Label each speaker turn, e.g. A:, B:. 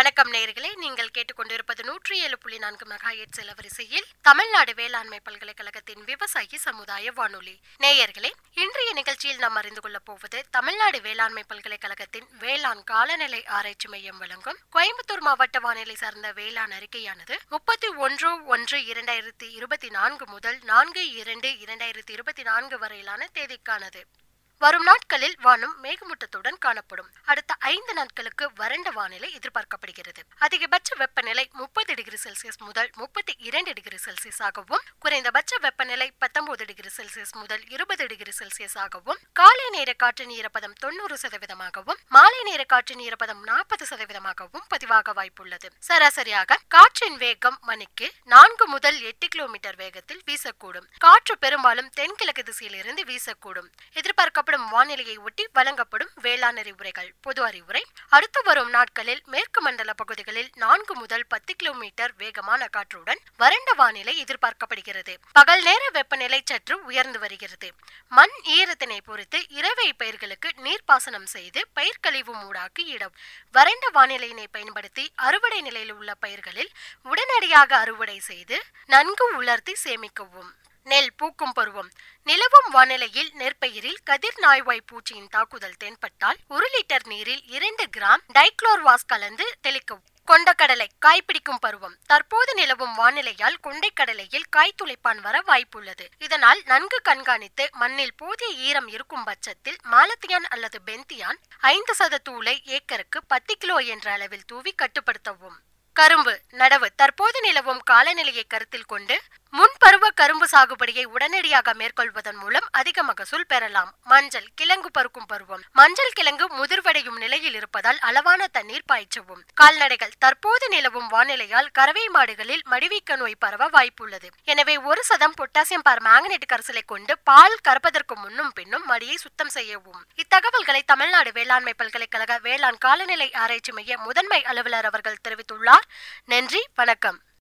A: வணக்கம் நேயர்களே, நீங்கள் கேட்டுக்கொண்டிருப்பது 107.4 மெகாஹெர்ட்ஸ் அலைவரிசையில் தமிழ்நாடு வேளாண்மை பல்கலைக்கழகத்தின் விவசாயி சமுதாய வானொலி. நேயர்களே, இன்றைய நிகழ்ச்சியில் நாம் அறிந்து கொள்ளப் போவது தமிழ்நாடு வேளாண்மை பல்கலைக்கழகத்தின் வேளாண் காலநிலை ஆராய்ச்சி மையம் வழங்கும் கோயம்புத்தூர் மாவட்ட வானிலை சார்ந்த வேளாண் அறிக்கையானது 31/1/2024 முதல் 4/2/2024 வரையிலான தேதிக்கானது. வரும் நாட்களில் வானம் மேகமூட்டத்துடன் காணப்படும். அடுத்த 5 நாட்களுக்கு வறண்ட வானிலை எதிர்பார்க்கப்படுகிறது. அதிகபட்ச வெப்பநிலை 30 டிகிரி செல்சியஸ் முதல் 32 டிகிரி செல்சியஸ் ஆகவும், குறைந்தபட்ச வெப்பநிலை 19 டிகிரி செல்சியஸ் முதல் 20 டிகிரி செல்சியஸ் ஆகவும், காலை நேர காற்றின் ஈரப்பதம் 90%, மாலை நேர காற்றின் ஈரப்பதம் 40%, பதிவாக வாய்ப்புள்ளது. சராசரியாக காற்றின் வேகம் மணிக்கு 4 முதல் 8 கிலோமீட்டர் வேகத்தில் வீசக்கூடும். காற்று பெரும்பாலும் தென்கிழக்கு திசையிலிருந்து வீசக்கூடும். எதிர்பார்க்கப்படும் வானிலையை ஒட்டி வழங்கப்படும் வேளாண் அறிவுரைகள். பொது அறிவுரை: அடுத்து வரும் நாட்களில் மேற்கு மண்டல பகுதிகளில் 4 முதல் 10 கிலோமீட்டர் வேகமான காற்றுடன் வறண்ட வானிலை எதிர்பார்க்கப்படுகிறது. பகல் நேர வெப்பநிலை சற்று உயர்ந்து வருகிறது. மண் ஈரத்தினை பொறுத்து இறவை பயிர்களுக்கு நீர்ப்பாசனம் செய்து பயிர்க்கழிவு மூடாக்கி இடம். வறண்ட வானிலையினை பயன்படுத்தி அறுவடை நிலையில் உள்ள பயிர்களில் உடனடியாக அறுவடை செய்து நன்கு உலர்த்தி சேமிக்கவும். நெல் பூக்கும் பருவம். நிலவும் வானிலையில் நெற்பயிரில் கதிர் நாய்வாய் பூச்சியின் தாக்குதல் தென்பட்டால் 1 லிட்டர் நீரில் 2 கிராம் டைக்ளோர்வாஸ் கலந்து தெளிக்கவும். கொண்டக்கடலை காய்பிடிக்கும் பருவம். தற்போது நிலவும் வானிலையால் கொண்டைக்கடலையில் காய் துளைப்பான் வர வாய்ப்புள்ளது. இதனால் நன்கு கண்காணித்து மண்ணில் போதிய ஈரம் இருக்கும் பட்சத்தில் மாலத்தியான் அல்லது பெந்தியான் 5% தூளை ஏக்கருக்கு 10 கிலோ என்ற அளவில் தூவி கட்டுப்படுத்தவும். கரும்பு நடவு. தற்போது நிலவும் காலநிலையை கருத்தில் கொண்டு முன்பருவ கரும்பு சாகுபடியை உடனடியாக மேற்கொள்வதன் மூலம் அதிக மகசூல் பெறலாம். மஞ்சள் கிழங்கு பருக்கும் பருவம். மஞ்சள் கிழங்கு முதிர்வடையும் நிலையில் இருப்பதால் அளவான தண்ணீர் பாய்ச்சவும். கால்நடைகள். தற்போது நிலவும் வானிலையால் கறவை மாடுகளில் மடிவீக்க நோய் பரவ வாய்ப்புள்ளது. எனவே 1 பொட்டாசியம் பெர்மாங்கனேட் கரைசலை கொண்டு பால் கறப்பதற்கு முன்னும் பின்னும் மடியை சுத்தம் செய்யவும். இத்தகவல்களை தமிழ்நாடு வேளாண்மை பல்கலைக்கழக வேளாண் காலநிலை ஆராய்ச்சி மைய முதன்மை அலுவலர் அவர்கள் தெரிவித்துள்ளார். நன்றி, வணக்கம்.